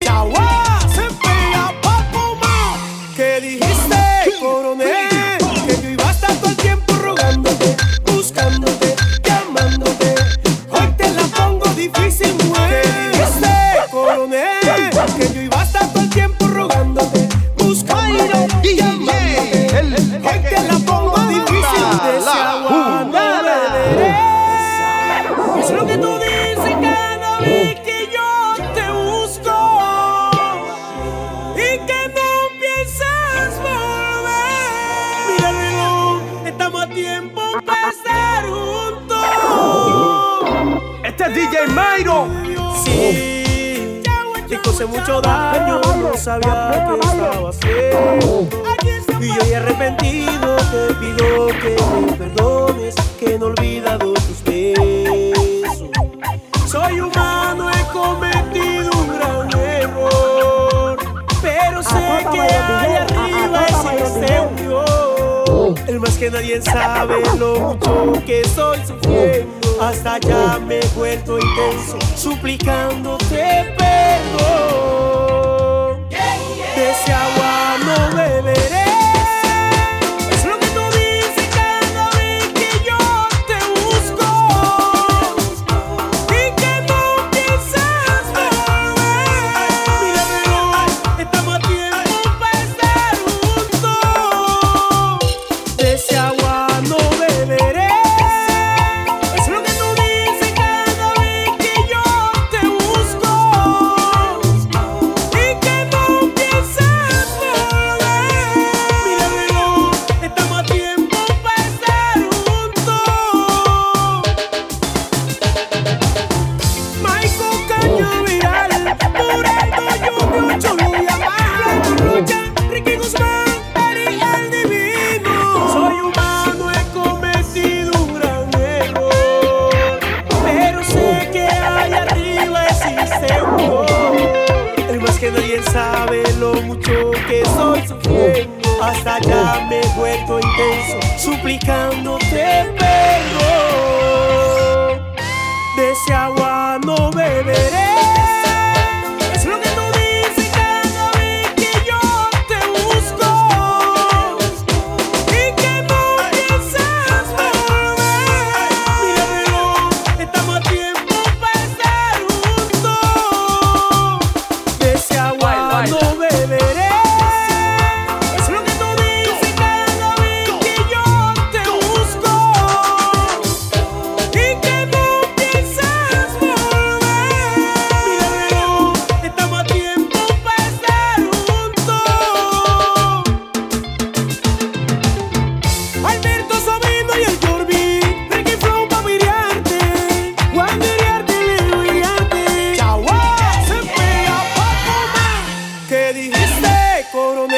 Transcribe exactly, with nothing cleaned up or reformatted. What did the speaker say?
Yagua se pega pa' fumar. ¿Qué dijiste, coronel? Que yo iba a estar todo el tiempo rogándote, buscándote, llamándote. Hoy te la pongo difícil, mujer. ¿Qué dijiste, coronel? Que yo iba a estar todo el tiempo rogándote, buscándote, llamándote. Hoy te la pongo difícil. De ese agua no beberé. Es lo que tú dices cada vez que yo te busco y que no piensas volver. Mira el reloj, estamos a tiempo para estar juntos. Este es D J Mayro. Sí, te causé mucho daño, no sabía que estaba haciendo. Y hoy arrepentido te pido que me perdones, que no he olvidado tus besos. Soy humano, he cometido un gran error, pero sé que allá arriba existe un Dios. El más que nadie sabe lo mucho que estoy sufriendo. Hasta ya me he vuelto intenso, suplicándote perdón. De ese agua no beberé. Nadie sabe lo mucho que estoy sufriendo. Hasta ya me he vuelto intenso, suplicándote perdón. De ese agua no beberé. Es lo que tú dices cada vez que yo te busco y que no piensas volver. Mira el reloj, estamos a tiempo para estar juntos. De ese agua no beberé. Es lo que tú dices cada vez que yo te busco y que no piensas volver. Mira el reloj, estamos a tiempo para estar juntos. Alberto Sabino y el Jorbi, Ricky Flow pa' mirarte, Juan mirarte, Leo mirarte. Yagua se pega pa' fumar. ¿Qué dijiste, coronel?